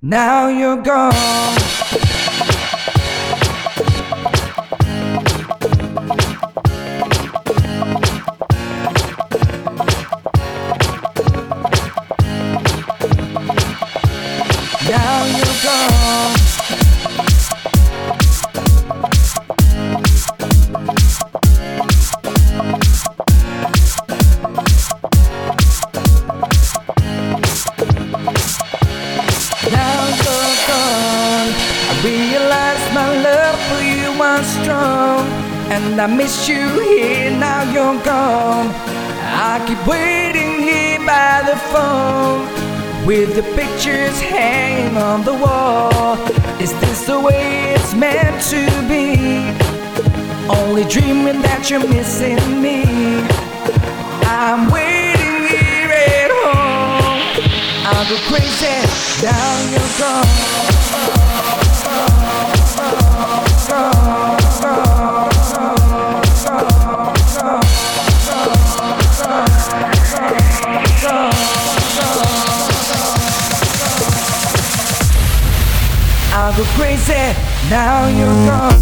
Now you're gone. Now you're gone. Now you're gone. I realized my love for you was strong, and I miss you here. Now you're gone. I keep waiting here by the phone, with the pictures hanging on the wall. Is this the way it's meant to be? Only dreaming that you're missing me. I'm waiting here at home. I'll go crazy. Now you're gone. I'll go crazy. Now you're gone.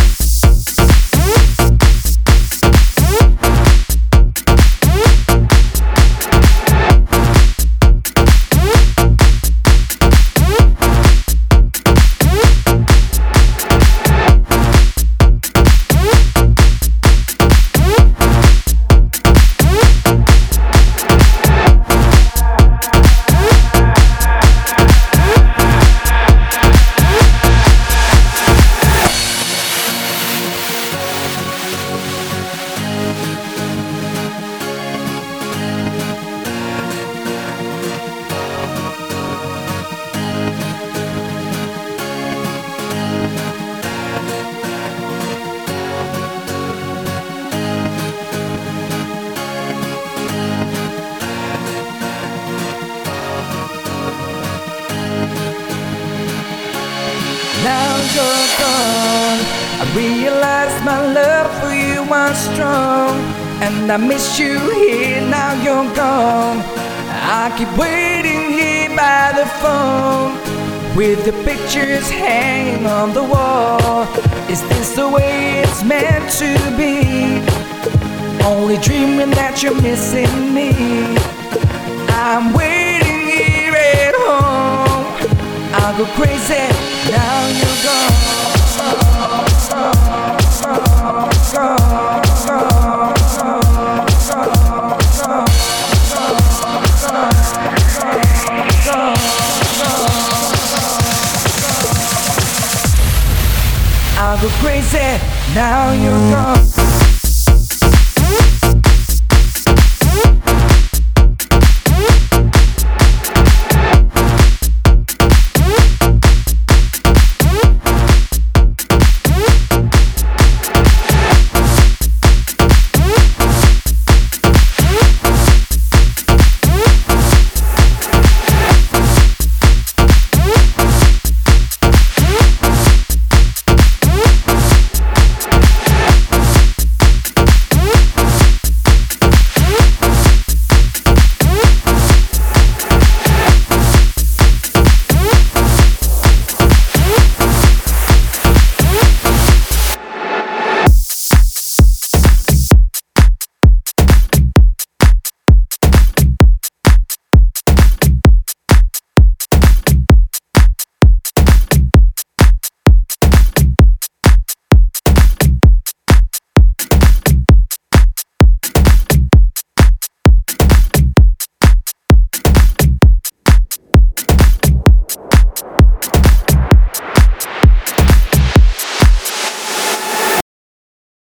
Now you're gone. I realized my love for you was strong, and I miss you here. Now you're gone. I keep waiting here by the phone, with the pictures hanging on the wall. Is this the way it's meant to be? Only dreaming that you're missing me. I'm waiting here at home. I'll go crazy. Now you're gone. I'll go crazy. Now you're gone.